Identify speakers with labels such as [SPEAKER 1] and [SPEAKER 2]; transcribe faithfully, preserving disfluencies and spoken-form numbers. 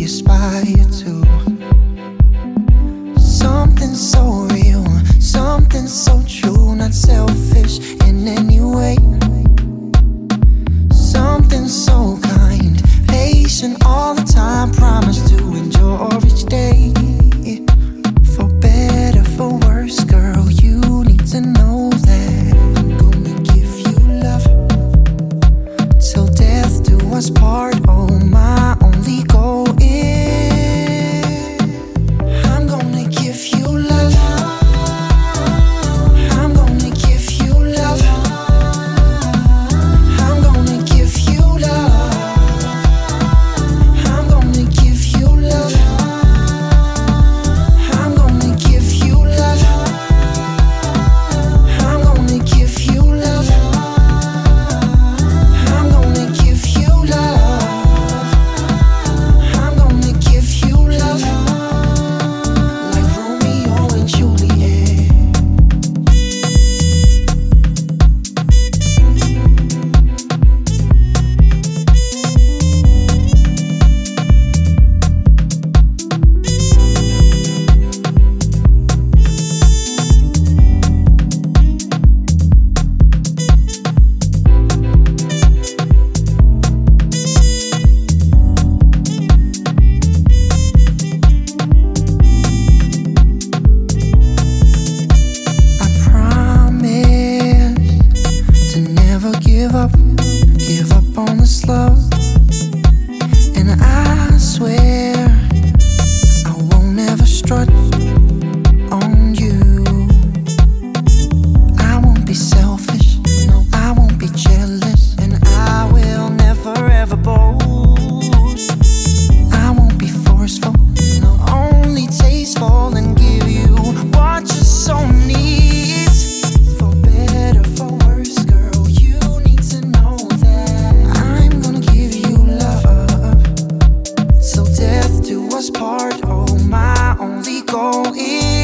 [SPEAKER 1] aspire to. Something so real, something so true, not selfish in any way. Something so kind, patient all the time, promise to endure each day. For better, for worse, girl, you need to know that I'm gonna give you love till death do us part. Oh, my only goal is I'm gonna give you love. I'm gonna give you love. I'm gonna give you love. I'm gonna give you love. I'm gonna give you love. I'm gonna give you love. I'm gonna give you love. I'm gonna give you love like Romeo and Juliet. I promise to never give up, give up on this love. And I swear I won't ever strut on you. I won't be selfish, no, I won't be jealous, and I will never ever boast. I won't be forceful, no, only tasteful, and give you what your soul needs. For better, for worse, girl, you need to know that I'm gonna give you love till death do us part. Oh, my only goal is